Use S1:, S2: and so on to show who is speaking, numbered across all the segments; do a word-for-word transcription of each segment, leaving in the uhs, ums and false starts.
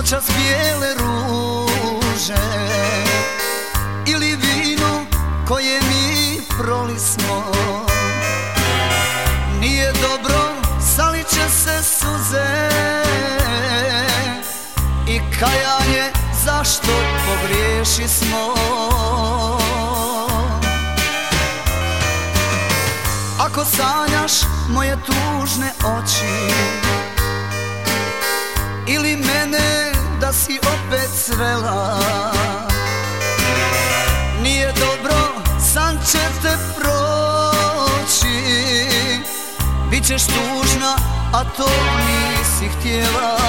S1: noćas bijele ruže ili vino koje mi prolismo. Nije dobro, salit će se suze i kajanje zašto pogriješi smo. Ako sanjaš moje tužne oči ili mene da si opet srela, nije dobro, san će te proći. Bićeš tužna, a to nisi htjela.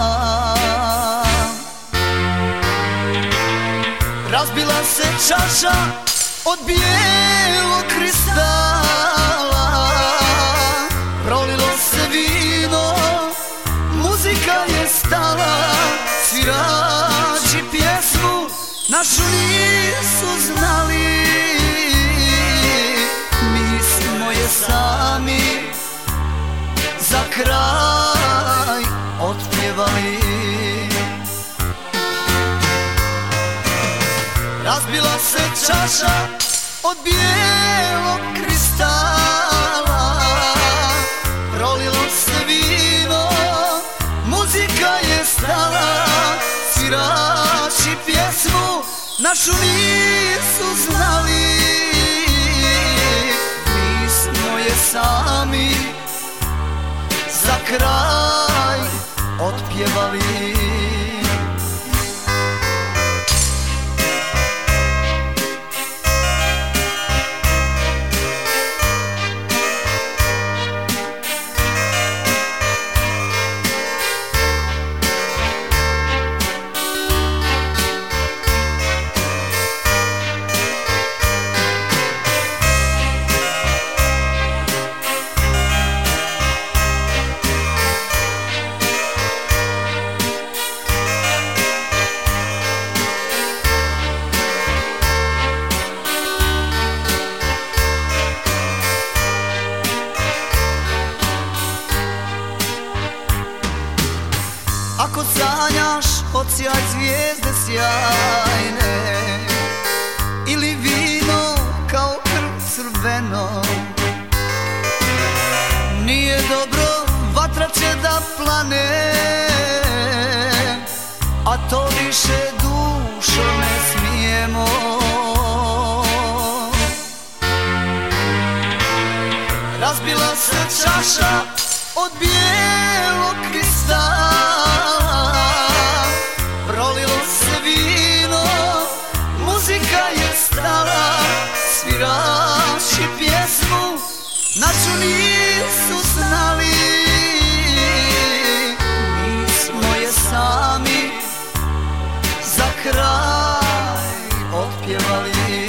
S1: Razbila se čaša od bijelog kristala, prolilo se vino, muzika je stala. Svirači pjesmu našu nisu znali, mi smo je sami za kraj otpjevali. Razbila se čaša od bijelog kristala, prolilo se vino, muzika je stala. Svirači pjesmu našu nisu znali, mi smo je sami za kraj otpjevali. Ako sanjaš odsjaj zvijezde sjajne ili vino kao krv crveno, nije dobro, vatra će da plane, a to više dušo ne smijemo. Razbila se čaša od bijelog kristala, prolilo se vino, muzika je stala. Svirači pjesmu našu nisu znali, mi smo je sami za kraj otpjevali.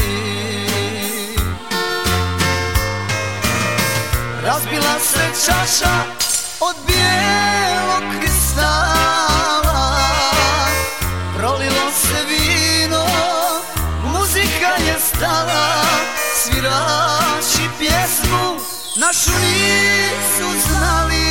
S1: Razbila se čaša od bijelog kristala, prolilo se vino, muzika je stala. Svirači pjesmu našu nisu znali,